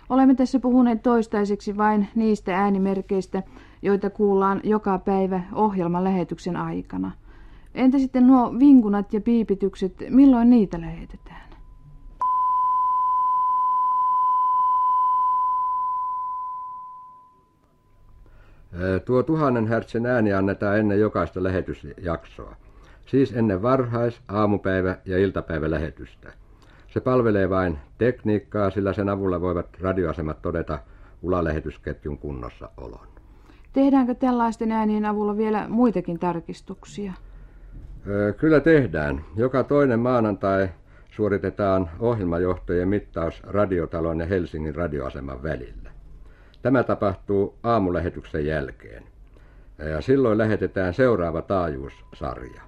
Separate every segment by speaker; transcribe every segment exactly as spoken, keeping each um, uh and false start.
Speaker 1: Olemme tässä puhuneet toistaiseksi vain niistä äänimerkeistä, joita kuullaan joka päivä ohjelman lähetyksen aikana. Entä sitten nuo vinkunat ja piipitykset, milloin niitä lähetetään?
Speaker 2: Tuo tuhannen hertsin ääni annetaan ennen jokaista lähetysjaksoa, siis ennen varhais-, aamupäivä- ja iltapäivälähetystä. Se palvelee vain tekniikkaa, sillä sen avulla voivat radioasemat todeta ulalähetysketjun kunnossaolon.
Speaker 1: Tehdäänkö tällaisten äänien avulla vielä muitakin tarkistuksia?
Speaker 2: Kyllä tehdään. Joka toinen maanantai suoritetaan ohjelmajohtojen mittaus Radiotalon ja Helsingin radioaseman välillä. Tämä tapahtuu aamulähetyksen jälkeen. Ja silloin lähetetään seuraava taajuussarja.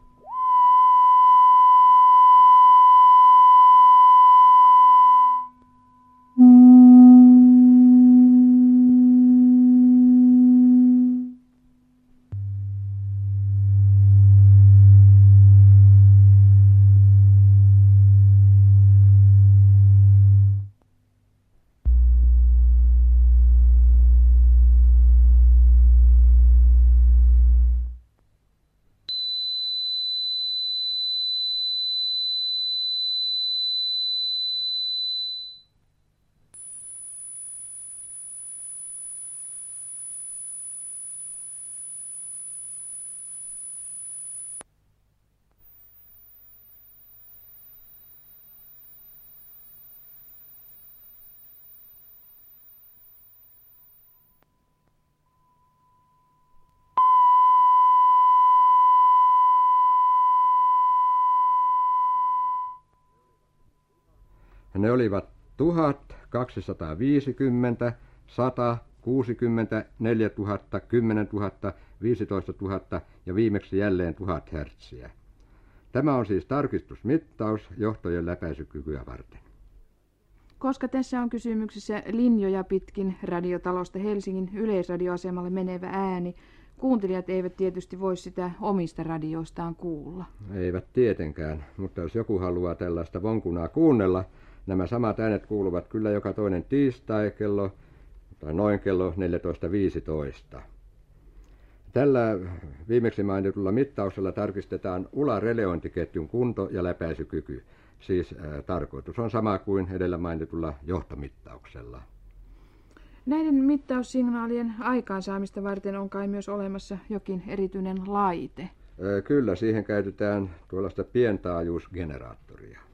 Speaker 2: Ne olivat tuhat, kaksisataaviisikymmentä, sata, kuusikymmentä, neljä tuhatta, kymmenen tuhatta, viisitoista tuhatta ja viimeksi jälleen tuhat hertsiä. Tämä on siis tarkistusmittaus johtojen läpäisykykyä varten.
Speaker 1: Koska tässä on kysymyksessä linjoja pitkin Radiotalosta Helsingin yleisradioasemalle menevä ääni, kuuntelijat eivät tietysti voi sitä omista radioistaan kuulla.
Speaker 2: Eivät tietenkään, mutta jos joku haluaa tällaista vonkunaa kuunnella, nämä samat äänet kuuluvat kyllä joka toinen tiistai kello, tai noin kello neljätoista viisitoista. Tällä viimeksi mainitulla mittauksella tarkistetaan ulareleointiketjun kunto ja läpäisykyky. Siis ää, tarkoitus on sama kuin edellä mainitulla johtomittauksella.
Speaker 1: Näiden mittaussignaalien aikaansaamista varten on kai myös olemassa jokin erityinen laite.
Speaker 2: Ää, kyllä, siihen käytetään tuollaista pientaajuusgeneraattoria.